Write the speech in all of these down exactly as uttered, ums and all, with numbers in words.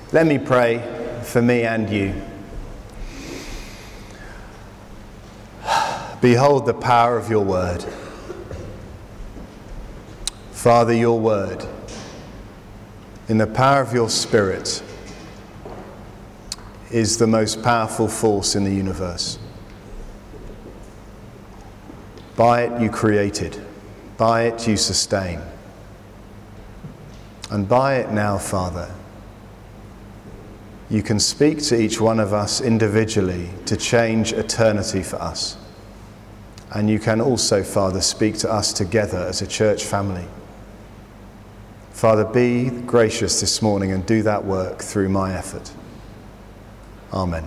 Let me pray for me and you. Behold the power of your word. Father, your word, in the power of your Spirit, is the most powerful force in the universe. By it you created, by it you sustain. And by it now, Father, you can speak to each one of us individually to change eternity for us. And you can also, Father, speak to us together as a church family. Father, be gracious this morning and do that work through my effort. Amen.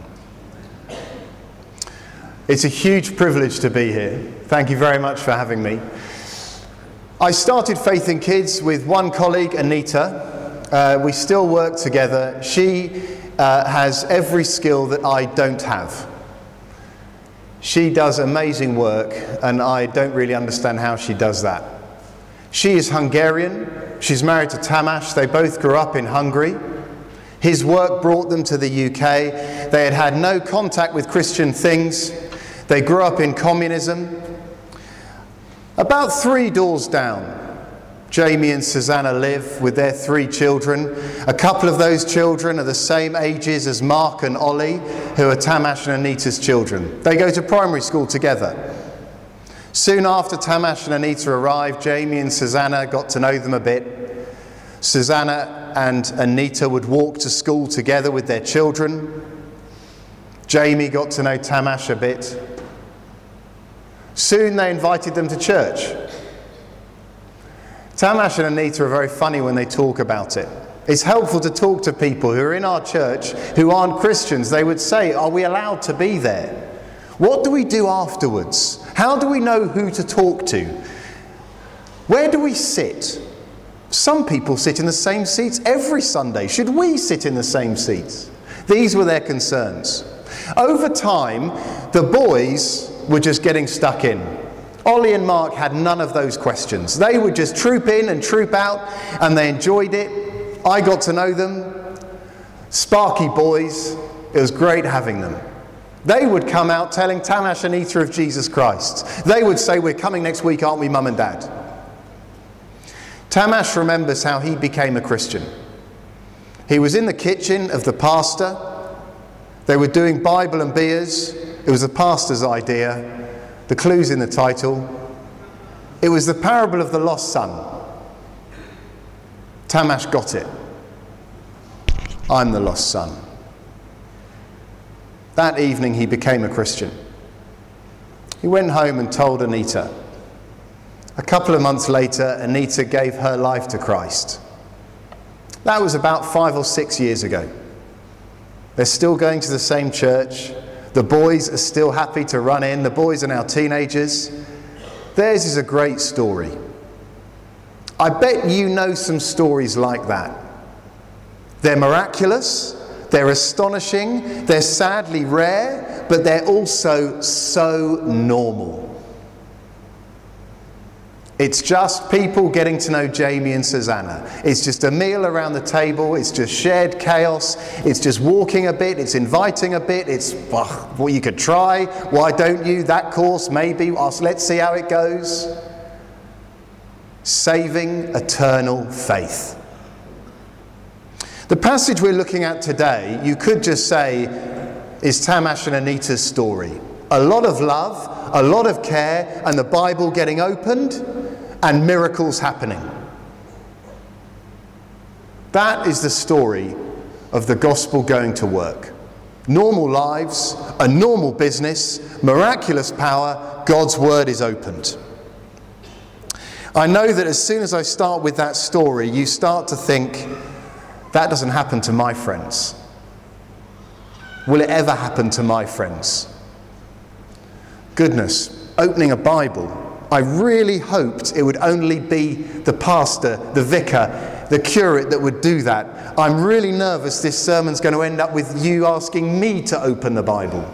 It's a huge privilege to be here. Thank you very much for having me. I started Faith in Kids with one colleague, Anita. Uh, we still work together. She uh, has every skill that I don't have. She does amazing work, and I don't really understand how she does that. She is Hungarian. She's married to Tamás. They both grew up in Hungary. His work brought them to the U K. They had had no contact with Christian things. They grew up in communism. About three doors down, Jamie and Susanna live with their three children. A couple of those children are the same ages as Mark and Ollie, who are Tamás and Anita's children. They go to primary school together. Soon after Tamás and Anita arrived, Jamie and Susanna got to know them a bit. Susanna and Anita would walk to school together with their children. Jamie got to know Tamás a bit. Soon they invited them to church. Tamás and Anita are very funny when they talk about it. It's helpful to talk to people who are in our church who aren't Christians. They would say, are we allowed to be there? What do we do afterwards? How do we know who to talk to? Where do we sit? Some people sit in the same seats every Sunday. Should we sit in the same seats? These were their concerns. Over time, the boys were just getting stuck in. Ollie and Mark had none of those questions. They would just troop in and troop out, and they enjoyed it. I got to know them. Sparky boys. It was great having them. They would come out telling Tamás and Anita of Jesus Christ. They would say, we're coming next week, aren't we, Mum and Dad? Tamás remembers how he became a Christian. He was in the kitchen of the pastor. They were doing Bible and beers. It was the pastor's idea. The clue's in the title. It was the parable of the lost son. Tamás got it. I'm the lost son. That evening he became a Christian. He went home and told Anita. A couple of months later, Anita gave her life to Christ. That was about five or six years ago. They're still going to the same church. The boys are still happy to run in. The boys are now teenagers. Theirs is a great story. I bet you know some stories like that. They're miraculous, they're astonishing, they're sadly rare, but they're also so normal. It's just people getting to know Jamie and Susanna. It's just a meal around the table. It's just shared chaos. It's just walking a bit. It's inviting a bit. It's, well, well you could try. Why don't you? That course, maybe. Let's see how it goes. Saving eternal faith. The passage we're looking at today, you could just say, is Tamás and Anita's story. A lot of love, a lot of care, and the Bible getting opened, and miracles happening. That is the story of the gospel going to work. Normal lives, a normal business, miraculous power, God's word is opened. I know that as soon as I start with that story, you start to think, that doesn't happen to my friends. Will it ever happen to my friends? Goodness, opening a Bible, I really hoped it would only be the pastor, the vicar, the curate that would do that. I'm really nervous this sermon's going to end up with you asking me to open the Bible.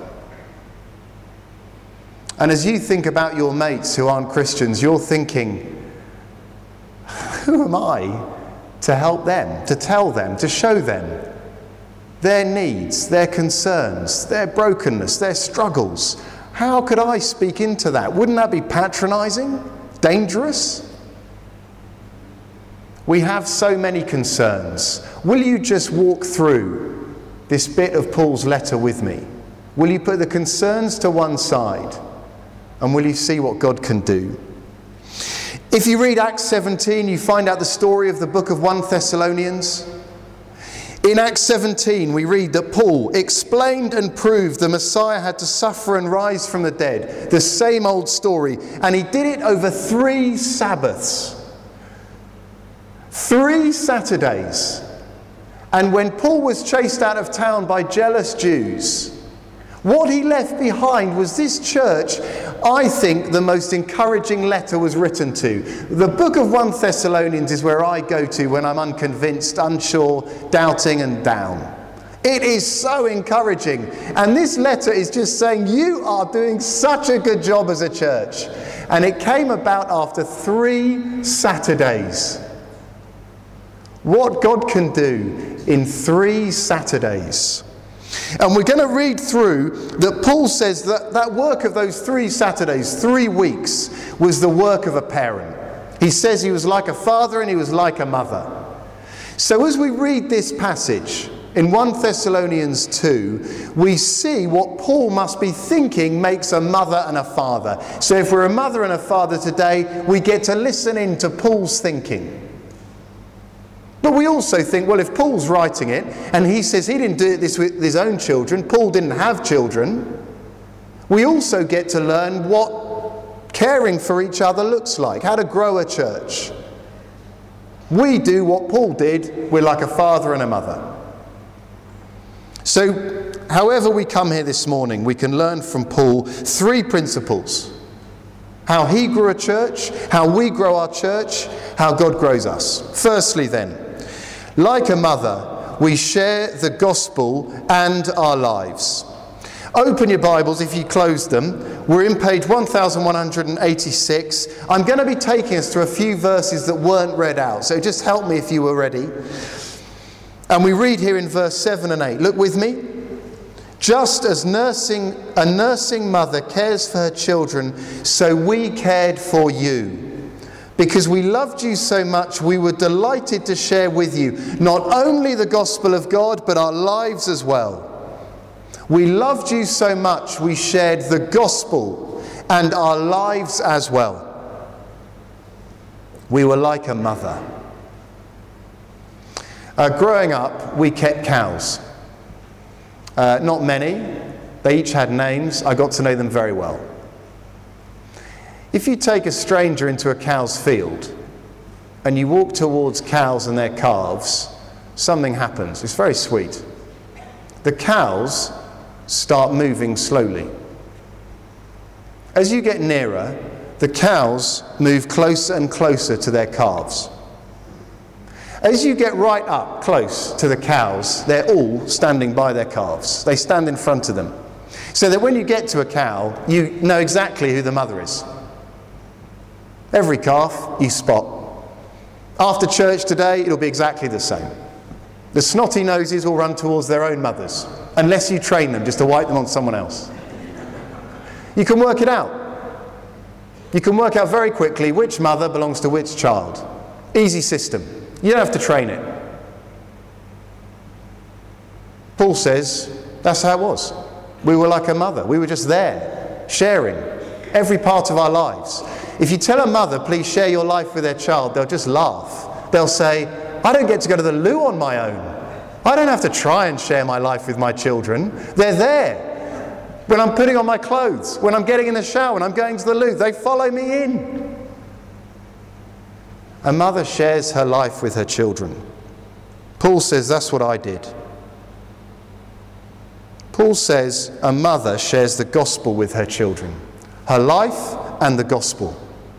And as you think about your mates who aren't Christians, you're thinking, who am I to help them, to tell them, to show them? their needs, their concerns, their brokenness, their struggles. How could I speak into that? Wouldn't that be patronizing? Dangerous? We have so many concerns. Will you just walk through this bit of Paul's letter with me? Will you put the concerns to one side and will you see what God can do? If you read Acts seventeen, you find out the story of the book of First Thessalonians. In Acts seventeen, we read that Paul explained and proved the Messiah had to suffer and rise from the dead. The same old story. And he did it over three Sabbaths. Three Saturdays. And when Paul was chased out of town by jealous Jews, what he left behind was this church. I think the most encouraging letter was written to. The book of First Thessalonians is where I go to when I'm unconvinced, unsure, doubting and down. It is so encouraging. And this letter is just saying, you are doing such a good job as a church. And it came about after three Saturdays. What God can do in three Saturdays. And we're going to read through that Paul says that that work of those three Saturdays, three weeks, was the work of a parent. He says he was like a father and he was like a mother. So as we read this passage in First Thessalonians two, we see what Paul must be thinking makes a mother and a father. So if we're a mother and a father today, we get to listen in to Paul's thinking. But we also think, well, if Paul's writing it, and he says he didn't do this with his own children, Paul didn't have children, we also get to learn what caring for each other looks like, how to grow a church. We do what Paul did, we're like a father and a mother. So, however we come here this morning, we can learn from Paul three principles. How he grew a church, how we grow our church, how God grows us. Firstly then, like a mother, we share the gospel and our lives. Open your Bibles if you close them. We're in page one thousand one hundred eighty-six. I'm going to be taking us through a few verses that weren't read out, so just help me if you were ready. And we read here in verse seven and eight. Look with me. Just as nursing a nursing mother cares for her children, so we cared for you. Because we loved you so much, we were delighted to share with you not only the gospel of God, but our lives as well. We loved you so much, we shared the gospel and our lives as well. We were like a mother. Uh, growing up, we kept cows. Uh, not many. They each had names. I got to know them very well. If you take a stranger into a cow's field and you walk towards cows and their calves, something happens. It's very sweet. The cows start moving slowly. As you get nearer, the cows move closer and closer to their calves. As you get right up close to the cows, they're all standing by their calves. They stand in front of them. So that when you get to a cow, you know exactly who the mother is. Every calf you spot. After church today, it'll be exactly the same. The snotty noses will run towards their own mothers, unless you train them just to wipe them on someone else. You can work it out. You can work out very quickly which mother belongs to which child. Easy system. You don't have to train it. Paul says that's how it was. We were like a mother. We were just there, sharing every part of our lives. If you tell a mother, please share your life with their child, they'll just laugh. They'll say, I don't get to go to the loo on my own. I don't have to try and share my life with my children. They're there. When I'm putting on my clothes, when I'm getting in the shower, when I'm going to the loo, they follow me in. A mother shares her life with her children. Paul says that's what I did. Paul says a mother shares the gospel with her children. Her life and the gospel.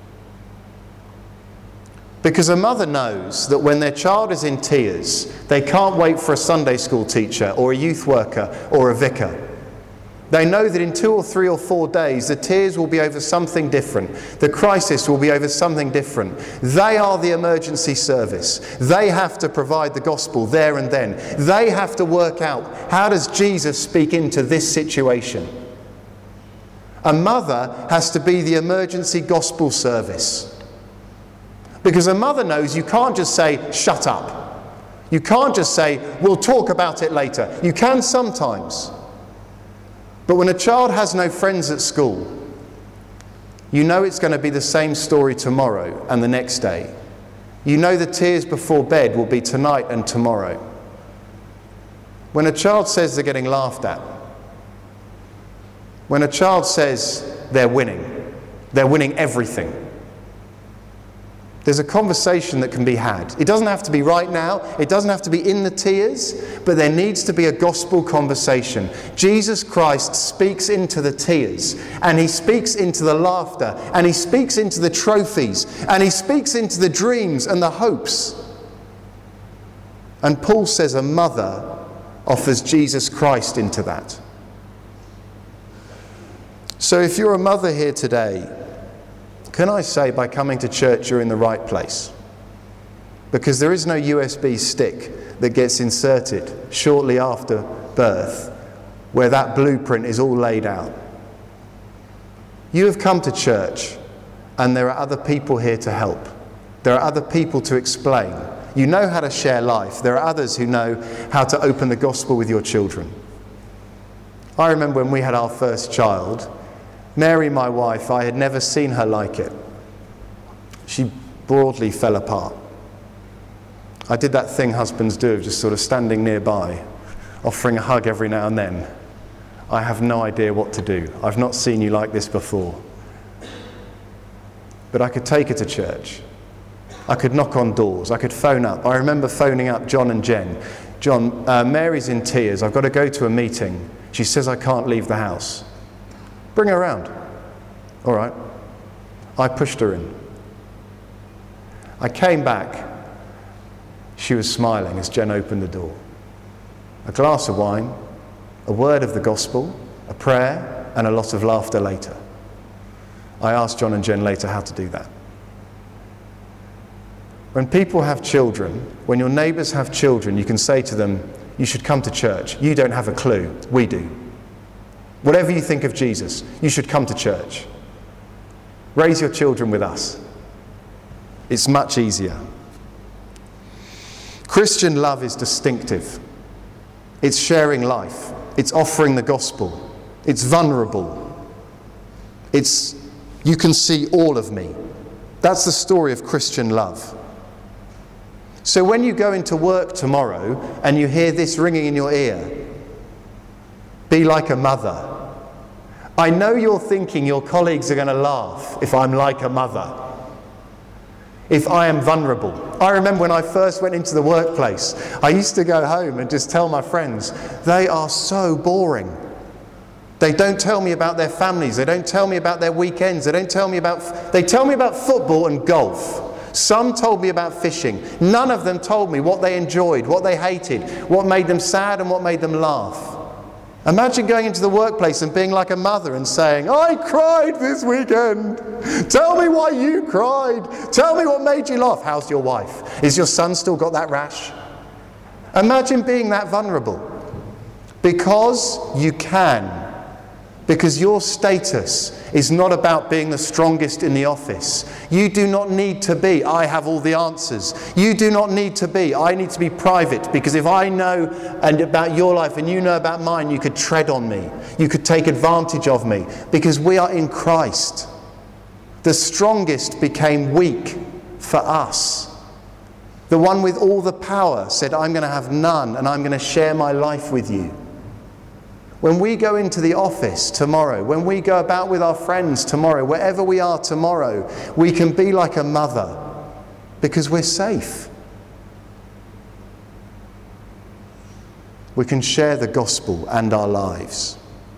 Because a mother knows that when their child is in tears, they can't wait for a Sunday school teacher or a youth worker or a vicar. They know that in two or three or four days, the tears will be over something different. The crisis will be over something different. They are the emergency service. They have to provide the gospel there and then. They have to work out, how does Jesus speak into this situation? A mother has to be the emergency gospel service. Because a mother knows you can't just say, shut up. You can't just say, we'll talk about it later. You can sometimes. But when a child has no friends at school, you know it's going to be the same story tomorrow and the next day. You know the tears before bed will be tonight and tomorrow. When a child says they're getting laughed at, when a child says they're winning, they're winning everything, there's a conversation that can be had. It doesn't have to be right now. It doesn't have to be in the tears, but there needs to be a gospel conversation. Jesus Christ speaks into the tears, and he speaks into the laughter, and he speaks into the trophies, and he speaks into the dreams and the hopes. And Paul says a mother offers Jesus Christ into that. So if you're a mother here today, can I say, by coming to church, you're in the right place? Because there is no U S B stick that gets inserted shortly after birth where that blueprint is all laid out. You have come to church, and there are other people here to help. There are other people to explain. You know how to share life. There are others who know how to open the gospel with your children. I remember when we had our first child, Mary, my wife, I had never seen her like it. She broadly fell apart. I did that thing husbands do, of just sort of standing nearby, offering a hug every now and then. I have no idea what to do. I've not seen you like this before. But I could take her to church. I could knock on doors. I could phone up. I remember phoning up John and Jen. John, uh, Mary's in tears. I've got to go to a meeting. She says I can't leave the house. Bring her around. All right. I pushed her in. I came back. She was smiling as Jen opened the door. A glass of wine, a word of the gospel, a prayer, and a lot of laughter later. I asked John and Jen later how to do that. When people have children, when your neighbours have children, you can say to them, you should come to church. You don't have a clue. We do. Whatever you think of Jesus, you should come to church. Raise your children with us. It's much easier. Christian love is distinctive. It's sharing life. It's offering the gospel. It's vulnerable. It's, you can see all of me. That's the story of Christian love. So when you go into work tomorrow and you hear this ringing in your ear, be like a mother. I know you're thinking your colleagues are going to laugh if I'm like a mother, if I am vulnerable. I remember when I first went into the workplace, I used to go home and just tell my friends, they are so boring. They don't tell me about their families, they don't tell me about their weekends, they don't tell me about, they tell me about football and golf. Some told me about fishing. None of them told me what they enjoyed, what they hated, what made them sad and what made them laugh. Imagine going into the workplace and being like a mother and saying, I cried this weekend. Tell me why you cried. Tell me what made you laugh. How's your wife? Is your son still got that rash? Imagine being that vulnerable. Because you can. Because your status is not about being the strongest in the office. You do not need to be, I have all the answers. You do not need to be, I need to be private, because if I know and about your life and you know about mine, you could tread on me. You could take advantage of me, because we are in Christ. The strongest became weak for us. The one with all the power said, I'm going to have none and I'm going to share my life with you. When we go into the office tomorrow, when we go about with our friends tomorrow, wherever we are tomorrow, we can be like a mother because we're safe. We can share the gospel and our lives.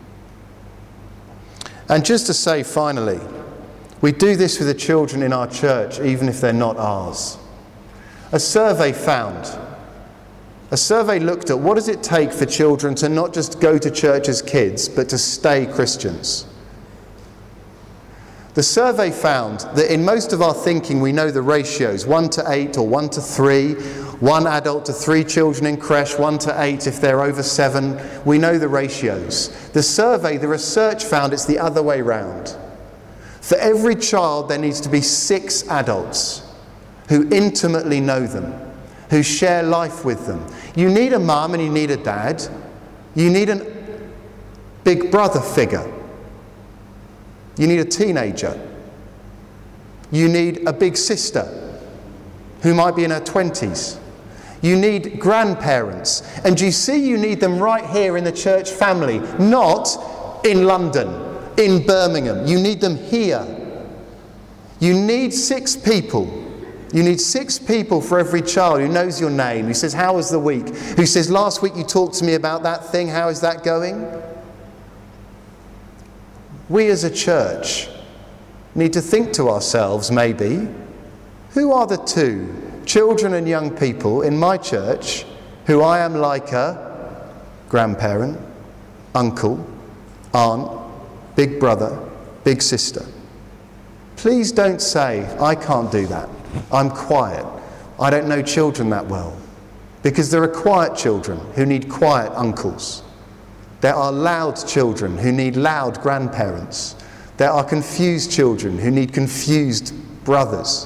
And just to say finally, we do this with the children in our church, even if they're not ours. A survey found A survey looked at what does it take for children to not just go to church as kids, but to stay Christians. The survey found that in most of our thinking we know the ratios, one to eight or one to three, one adult to three children in creche, one to eight if they're over seven. We know the ratios. The survey, the research found it's the other way round. For every child there needs to be six adults who intimately know them, who share life with them. You need a mum and you need a dad. You need a big brother figure. You need a teenager. You need a big sister who might be in her twenties. You need grandparents. And you see, you need them right here in the church family, not in London, in Birmingham. You need them here. You need six people. You need six people for every child who knows your name, who says, "How was the week?" Who says, "Last week you talked to me about that thing, how is that going?" We as a church need to think to ourselves, maybe, who are the two children and young people in my church who I am like a grandparent, uncle, aunt, big brother, big sister? Please don't say, "I can't do that. I'm quiet. I don't know children that well." Because there are quiet children who need quiet uncles. There are loud children who need loud grandparents. There are confused children who need confused brothers.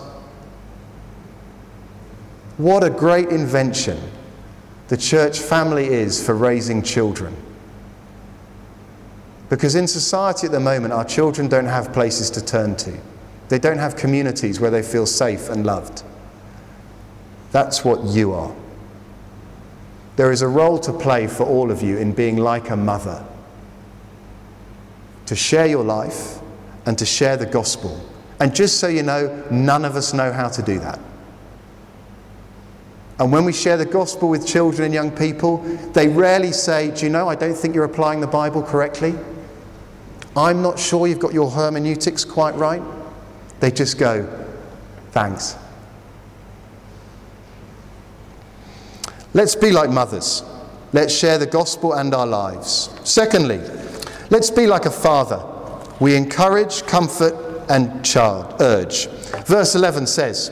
What a great invention the church family is for raising children. Because in society at the moment, our children don't have places to turn to. They don't have communities where they feel safe and loved. That's what you are. There is a role to play for all of you in being like a mother. To share your life and to share the gospel. And just so you know, none of us know how to do that. And when we share the gospel with children and young people, they rarely say, "Do you know, I don't think you're applying the Bible correctly. I'm not sure you've got your hermeneutics quite right." They just go, "Thanks." Let's be like mothers. Let's share the gospel and our lives. Secondly, let's be like a father. We encourage, comfort, and child, urge. Verse eleven says,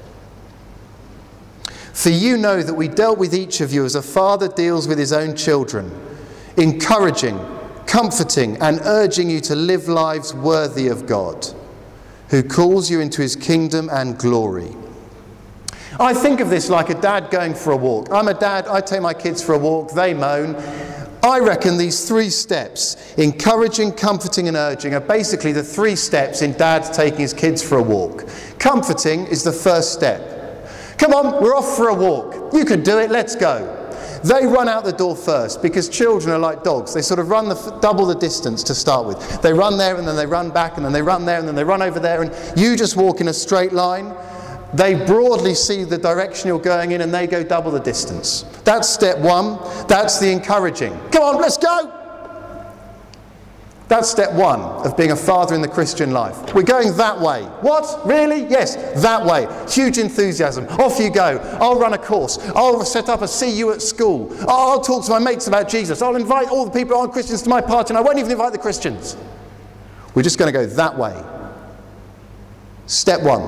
"For you know that we dealt with each of you as a father deals with his own children, encouraging, comforting, and urging you to live lives worthy of God, who calls you into his kingdom and glory." I think of this like a dad going for a walk. I'm a dad, I take my kids for a walk, they moan. I reckon these three steps, encouraging, comforting and urging, are basically the three steps in dad taking his kids for a walk. Comforting is the first step. "Come on, we're off for a walk. You can do it, let's go." They run out the door first because children are like dogs. They sort of run the f- double the distance to start with. They run there and then they run back and then they run there and then they run over there, and you just walk in a straight line. They broadly see the direction you're going in and they go double the distance. That's step one. That's the encouraging. "Come on, let's go." That's step one of being a father in the Christian life. We're going that way. What? Really? Yes, that way. Huge enthusiasm. Off you go. I'll run a course. I'll set up a C U at school. I'll talk to my mates about Jesus. I'll invite all the people who aren't Christians to my party, and I won't even invite the Christians. We're just going to go that way. Step one.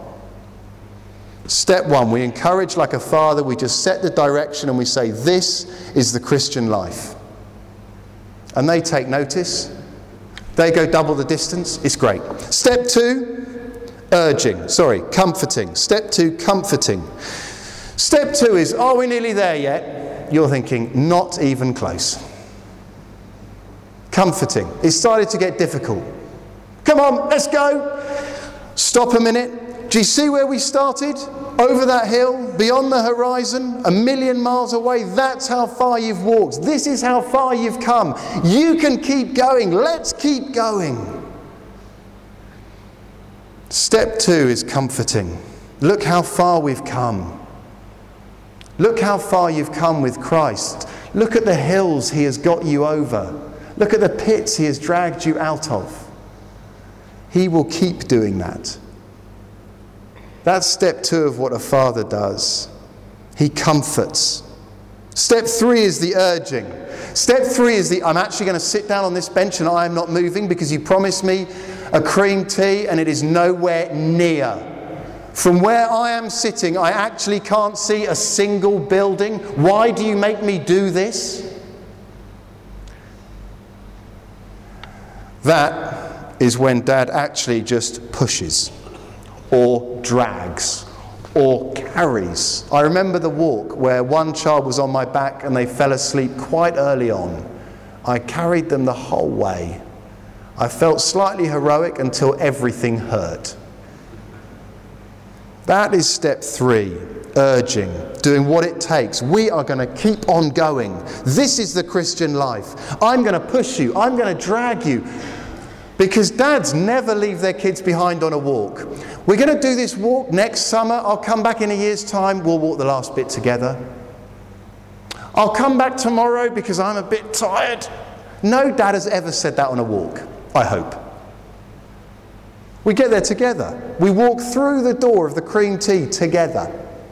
Step one, we encourage like a father. We just set the direction and we say, this is the Christian life. And they take notice. They go double the distance. It's great. Step two, urging. Sorry, comforting. Step two, comforting. Step two is, are we nearly there yet? You're thinking, not even close. Comforting. It started to get difficult. Come on, let's go. Stop a minute. Do you see where we started? Over that hill, beyond the horizon, a million miles away. That's how far you've walked. This is how far you've come. You can keep going. Let's keep going. Step two is comforting. Look how far we've come. Look how far you've come with Christ. Look at the hills he has got you over. Look at the pits he has dragged you out of. He will keep doing that. That's step two of what a father does. He comforts. Step three is the urging. Step three is the, I'm actually going to sit down on this bench and I am not moving because you promised me a cream tea and it is nowhere near. From where I am sitting, I actually can't see a single building. Why do you make me do this? That is when Dad actually just pushes or drags or carries. I remember the walk where one child was on my back and they fell asleep quite early on. I carried them the whole way. I felt slightly heroic until everything hurt. That is step three, urging, doing what it takes. We are going to keep on going. This is the Christian life. I'm going to push you. I'm going to drag you. Because dads never leave their kids behind on a walk. We're going to do this walk next summer. I'll come back in a year's time. We'll walk the last bit together. I'll come back tomorrow because I'm a bit tired. No dad has ever said that on a walk, I hope. We get there together. We walk through the door of the cream tea together.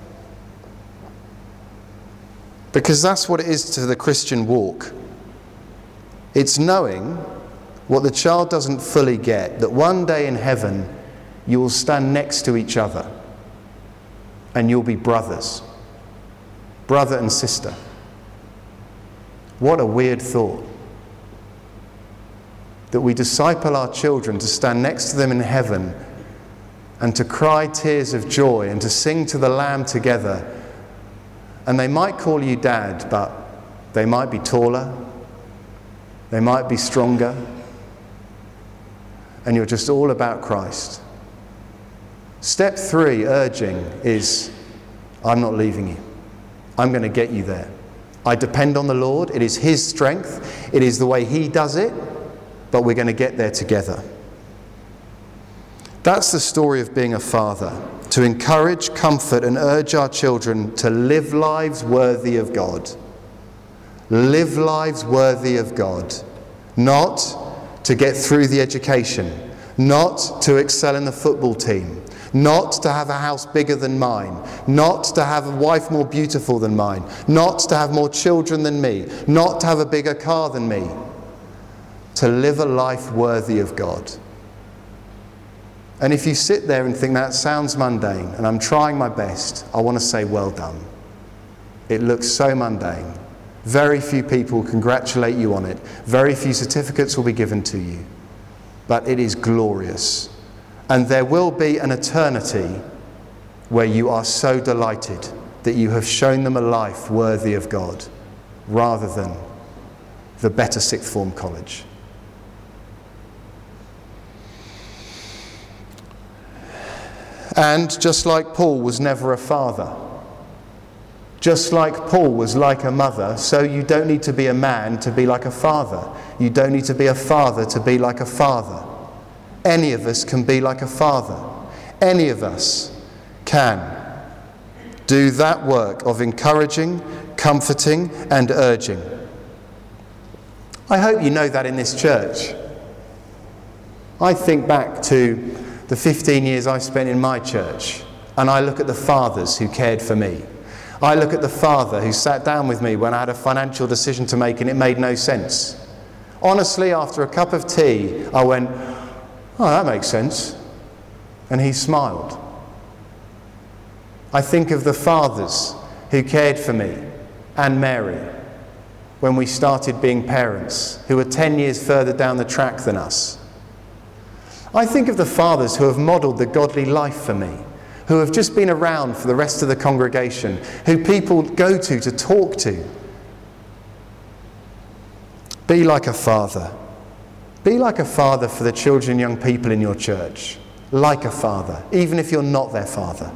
Because that's what it is to the Christian walk. It's knowing what the child doesn't fully get, that one day in heaven you will stand next to each other and you'll be brothers, brother and sister. What a weird thought. That we disciple our children to stand next to them in heaven and to cry tears of joy and to sing to the Lamb together. And they might call you Dad, but they might be taller, they might be stronger, and you're just all about Christ. Step three, urging, is I'm not leaving you. I'm going to get you there. I depend on the Lord. It is His strength. It is the way He does it. But we're going to get there together. That's the story of being a father. To encourage, comfort and urge our children to live lives worthy of God. Live lives worthy of God. Not to get through the education, not to excel in the football team, not to have a house bigger than mine, not to have a wife more beautiful than mine, not to have more children than me, not to have a bigger car than me. To live a life worthy of God. And if you sit there and think that sounds mundane, and I'm trying my best, I want to say well done. It looks so mundane. Very few people congratulate you on it. Very few certificates will be given to you. But it is glorious. And there will be an eternity where you are so delighted that you have shown them a life worthy of God, rather than the better sixth form college. And just like Paul was never a father, just like Paul was like a mother, so you don't need to be a man to be like a father. You don't need to be a father to be like a father. Any of us can be like a father. Any of us can do that work of encouraging, comforting and urging. I hope you know that in this church. I think back to the fifteen years I spent in my church, and I look at the fathers who cared for me. I look at the father who sat down with me when I had a financial decision to make and it made no sense. Honestly, after a cup of tea, I went, oh, that makes sense. And he smiled. I think of the fathers who cared for me and Mary when we started being parents, who were ten years further down the track than us. I think of the fathers who have modelled the godly life for me, who have just been around for the rest of the congregation, who people go to to talk to. Be like a father. Be like a father for the children and young people in your church. Like a father, even if you're not their father.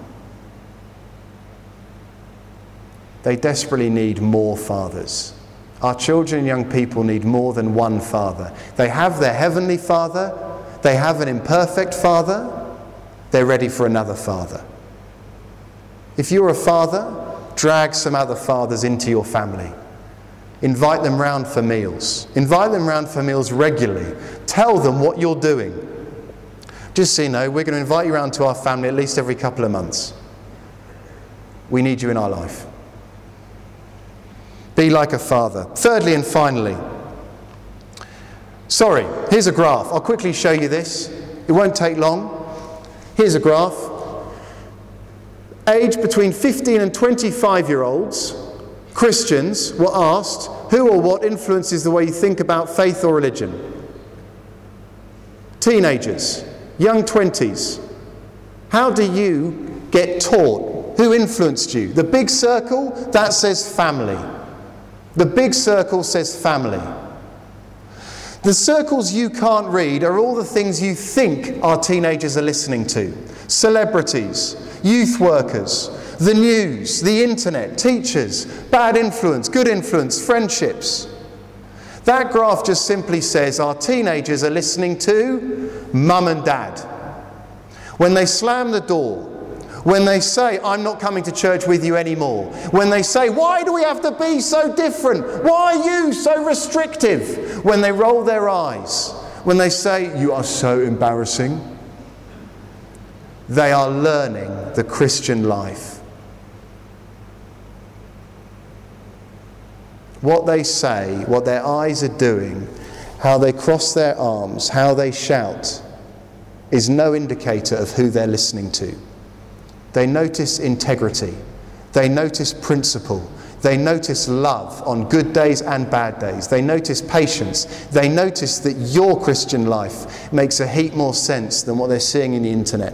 They desperately need more fathers. Our children and young people need more than one father. They have their heavenly father. They have an imperfect father. They're ready for another father. If you're a father, drag some other fathers into your family. Invite them round for meals. Invite them round for meals regularly. Tell them what you're doing. Just so you know, we're going to invite you round to our family at least every couple of months. We need you in our life. Be like a father. Thirdly and finally, sorry, here's a graph. I'll quickly show you this. It won't take long. Here's a graph. Aged between fifteen and twenty-five year olds, Christians, were asked who or what influences the way you think about faith or religion. Teenagers, young twenties, how do you get taught? Who influenced you? The big circle, that says family. The big circle says family. The circles you can't read are all the things you think our teenagers are listening to. Celebrities, youth workers, the news, the internet, teachers, bad influence, good influence, friendships. That graph just simply says our teenagers are listening to mum and dad. When they slam the door, when they say, I'm not coming to church with you anymore, when they say, why do we have to be so different? Why are you so restrictive? When they roll their eyes, when they say, you are so embarrassing, they are learning the Christian life. What they say, what their eyes are doing, how they cross their arms, how they shout, is no indicator of who they're listening to. They notice integrity. They notice principle. They notice love on good days and bad days. They notice patience. They notice that your Christian life makes a heap more sense than what they're seeing in the internet.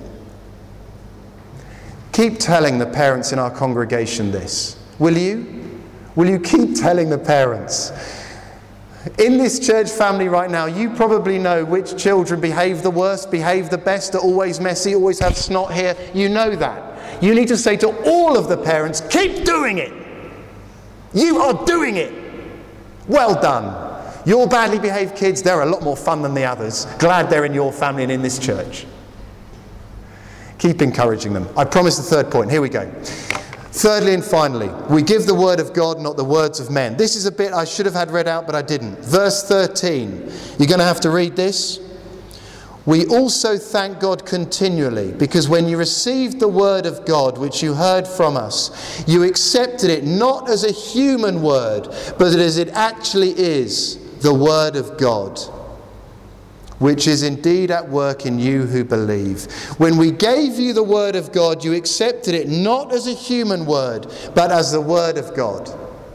Keep telling the parents in our congregation this. Will you? Will you keep telling the parents? In this church family right now, you probably know which children behave the worst, behave the best, are always messy, always have snot here. You know that. You need to say to all of the parents, keep doing it. You are doing it. Well done. Your badly behaved kids, they're a lot more fun than the others. Glad they're in your family and in this church. Keep encouraging them. I promise the third point. Here we go. Thirdly and finally, we give the word of God, not the words of men. This is a bit I should have had read out, but I didn't. Verse thirteen. You're going to have to read this. We also thank God continually, because when you received the word of God, which you heard from us, you accepted it not as a human word, but as it actually is, the word of God, which is indeed at work in you who believe. When we gave you the word of God, you accepted it not as a human word, but as the word of God.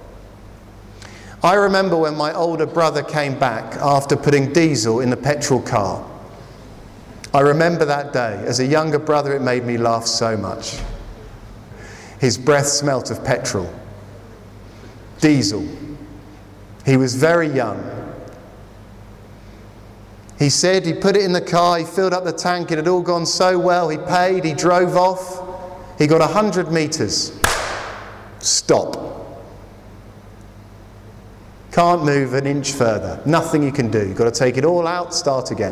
I remember when my older brother came back after putting diesel in the petrol car. I remember that day. As a younger brother, it made me laugh so much. His breath smelt of petrol. Diesel. He was very young. He said he put it in the car, he filled up the tank, it had all gone so well, he paid, he drove off, he got one hundred metres. Stop. Can't move an inch further. Nothing you can do. You've got to take it all out, start again.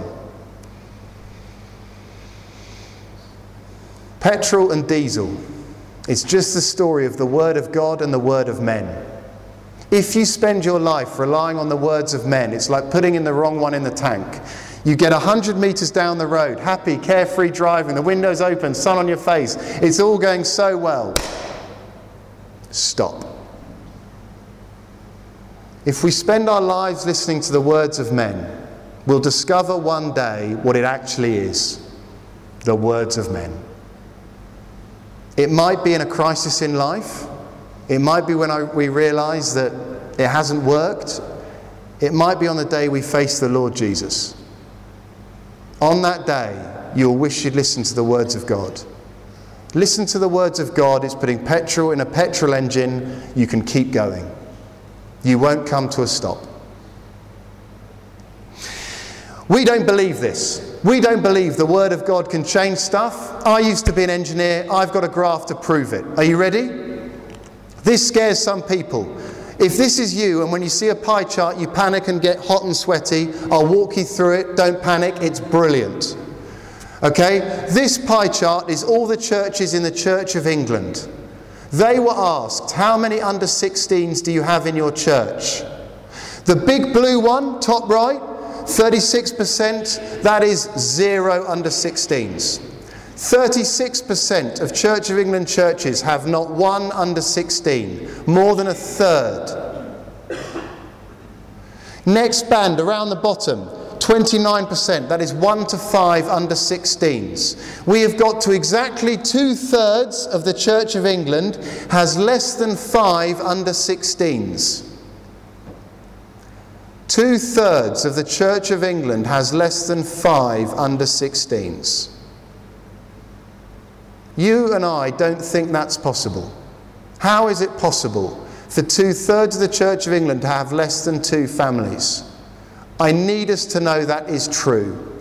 Petrol and diesel. It's just the story of the word of God and the word of men. If you spend your life relying on the words of men, it's like putting in the wrong one in the tank. You get one hundred metres down the road, happy, carefree driving, the windows open, sun on your face. It's all going so well. Stop. If we spend our lives listening to the words of men, we'll discover one day what it actually is. The words of men. It might be in a crisis in life. It might be when I, we realise that it hasn't worked. It might be on the day we face the Lord Jesus. On that day, you'll wish you'd listened to the words of God. Listen to the words of God. It's putting petrol in a petrol engine. You can keep going. You won't come to a stop. We don't believe this. We don't believe the word of God can change stuff. I used to be an engineer. I've got a graph to prove it. Are you ready? This scares some people. If this is you, and when you see a pie chart, you panic and get hot and sweaty, I'll walk you through it. Don't panic. It's brilliant. Okay? This pie chart is all the churches in the Church of England. They were asked, how many under sixteens do you have in your church? The big blue one, top right, thirty-six percent, that is zero under sixteens. thirty-six percent of Church of England churches have not one under sixteen, more than a third. Next band around the bottom, twenty-nine percent. That is one to five under sixteens. We have got to exactly two-thirds of the Church of England has less than five under sixteens. Two-thirds of the Church of England has less than five under sixteens. You and I don't think that's possible. How is it possible for two-thirds of the Church of England to have less than two families? I need us to know that is true.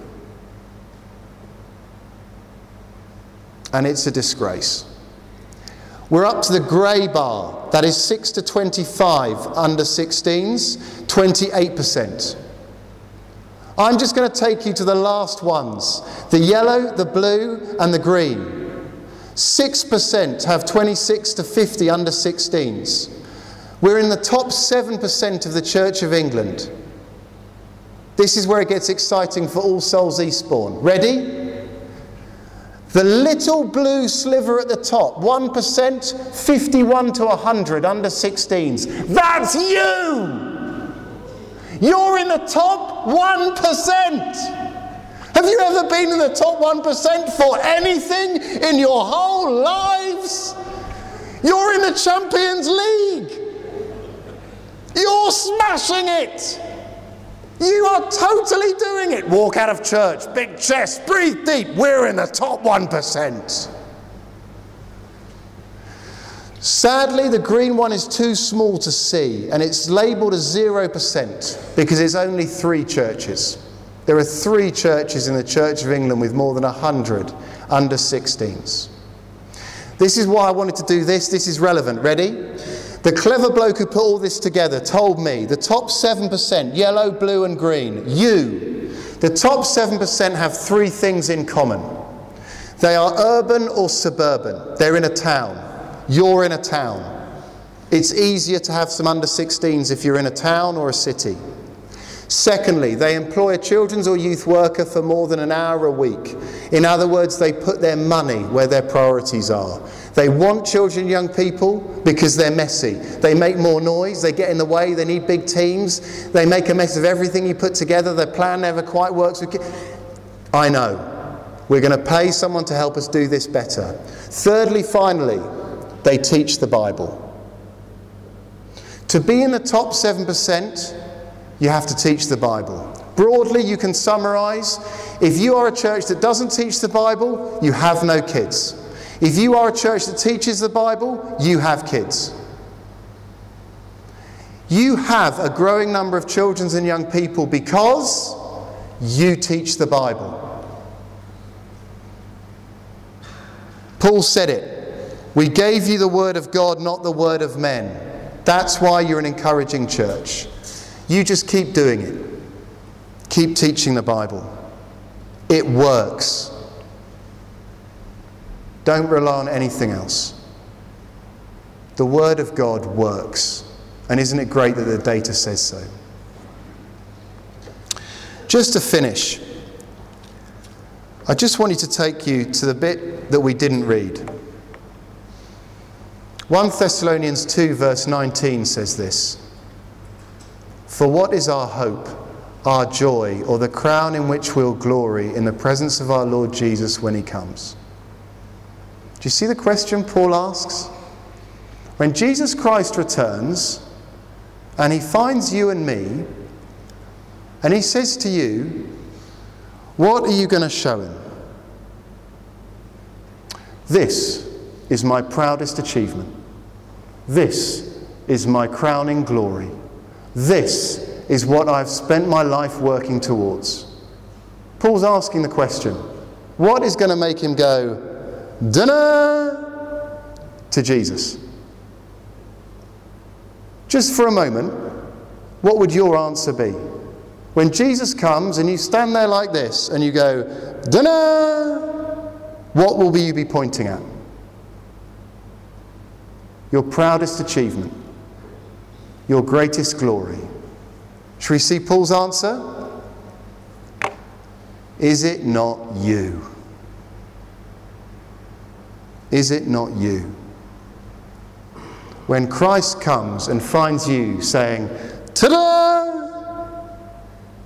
And it's a disgrace. We're up to the grey bar. That is six to twenty-five under sixteens, twenty-eight percent. I'm just going to take you to the last ones. The yellow, the blue and the green. six percent have twenty-six to fifty under sixteens. We're in the top seven percent of the Church of England. This is where it gets exciting for All Souls Eastbourne. Ready? The little blue sliver at the top, one percent, fifty-one to one hundred under sixteens. That's you! You're in the top one percent! Have you ever been in the top one percent for anything in your whole lives? You're in the Champions League! You're smashing it! You are totally doing it. Walk out of church, big chest, breathe deep. We're in the top one percent. Sadly, the green one is too small to see, and it's labelled as zero percent because it's only three churches. There are three churches in the Church of England with more than one hundred under sixteens. This is why I wanted to do this. This is relevant. Ready? The clever bloke who put all this together told me the top seven percent, yellow, blue and green, you, the top seven percent have three things in common. They are urban or suburban. They're in a town. You're in a town. It's easier to have some under sixteens if you're in a town or a city. Secondly, they employ a children's or youth worker for more than an hour a week. In other words, they put their money where their priorities are. They want children and young people because they're messy. They make more noise, they get in the way, they need big teams, they make a mess of everything you put together, their plan never quite works. I know. We're going to pay someone to help us do this better. Thirdly, finally, they teach the Bible. To be in the top seven percent, you have to teach the Bible. Broadly, you can summarise, if you are a church that doesn't teach the Bible, you have no kids. If you are a church that teaches the Bible, you have kids. You have a growing number of children and young people because you teach the Bible. Paul said it. We gave you the word of God, not the word of men. That's why you're an encouraging church. You just keep doing it. Keep teaching the Bible. It works. Don't rely on anything else. The Word of God works. And isn't it great that the data says so? Just to finish, I just wanted to take you to the bit that we didn't read. First Thessalonians two verse nineteen says this. For what is our hope, our joy, or the crown in which we'll glory in the presence of our Lord Jesus when he comes? Do you see the question Paul asks? When Jesus Christ returns and he finds you and me and he says to you, what are you going to show him? This is my proudest achievement. This is my crowning glory. This is what I've spent my life working towards. Paul's asking the question, what is going to make him go, dunno, to Jesus? Just for a moment, what would your answer be? When Jesus comes and you stand there like this and you go, dunno, what will you be pointing at? Your proudest achievement. Your greatest glory. Shall we see Paul's answer? Is it not you? Is it not you? When Christ comes and finds you saying, ta-da!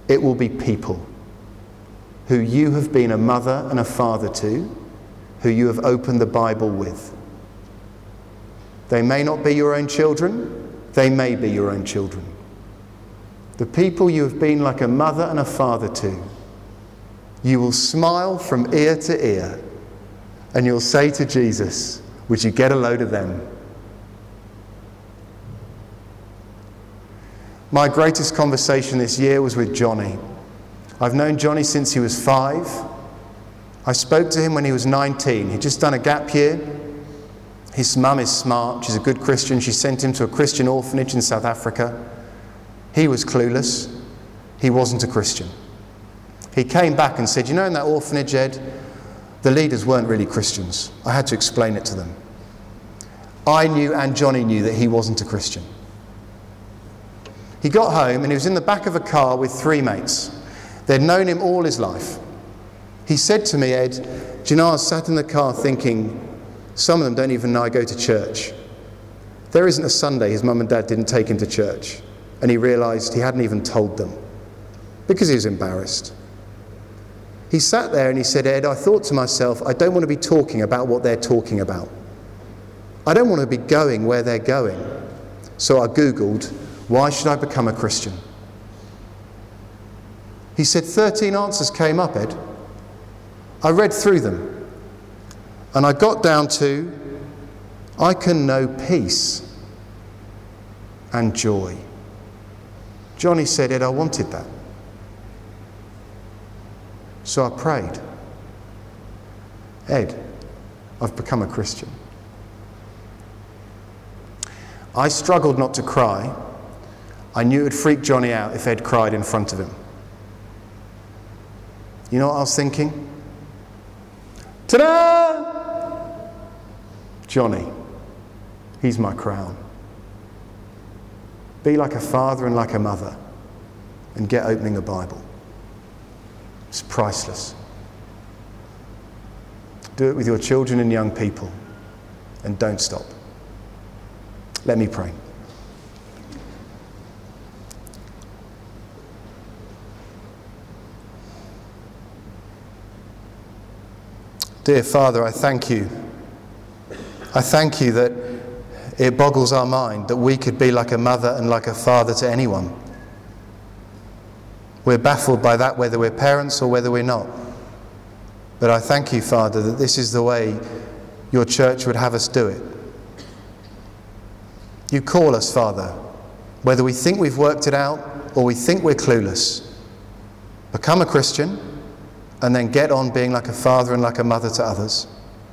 It will be people who you have been a mother and a father to, who you have opened the Bible with. They may not be your own children, they may be your own children. The people you have been like a mother and a father to, you will smile from ear to ear, and you'll say to Jesus, would you get a load of them? My greatest conversation this year was with Johnny. I've known Johnny since he was five. I spoke to him when he was nineteen. He'd just done a gap year. His mum is smart. She's a good Christian. She sent him to a Christian orphanage in South Africa. He was clueless. He wasn't a Christian. He came back and said, you know, in that orphanage, Ed, the leaders weren't really Christians. I had to explain it to them. I knew and Johnny knew that he wasn't a Christian. He got home and he was in the back of a car with three mates. They'd known him all his life. He said to me, Ed, do you know, I was sat in the car thinking, some of them don't even know I go to church. There isn't a Sunday his mum and dad didn't take him to church. And he realised he hadn't even told them because he was embarrassed. He sat there and he said, Ed, I thought to myself, I don't want to be talking about what they're talking about. I don't want to be going where they're going. So I Googled, why should I become a Christian? He said, thirteen answers came up, Ed. I read through them. And I got down to, I can know peace and joy. Johnny said, Ed, I wanted that. So I prayed. Ed, I've become a Christian. I struggled not to cry. I knew it would freak Johnny out if Ed cried in front of him. You know what I was thinking? Ta-da! Johnny, he's my crown. Be like a father and like a mother and get opening the Bible. It's priceless. Do it with your children and young people, and don't stop. Let me pray. Dear Father, I thank you. I thank you that it boggles our mind that we could be like a mother and like a father to anyone. We're baffled by that, whether we're parents or whether we're not. But I thank you, Father, that this is the way your church would have us do it. You call us, Father, whether we think we've worked it out or we think we're clueless. Become a Christian and then get on being like a father and like a mother to others.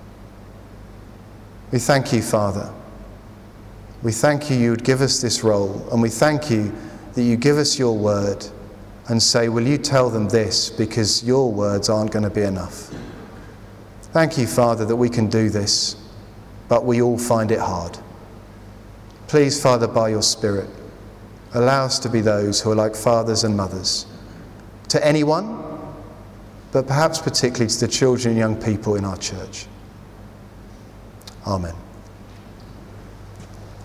We thank you, Father. We thank you you would give us this role, and we thank you that you give us your word and say, will you tell them this, because your words aren't going to be enough. Thank you, Father, that we can do this, but we all find it hard. Please, Father, by your Spirit, allow us to be those who are like fathers and mothers to anyone, but perhaps particularly to the children and young people in our church. Amen.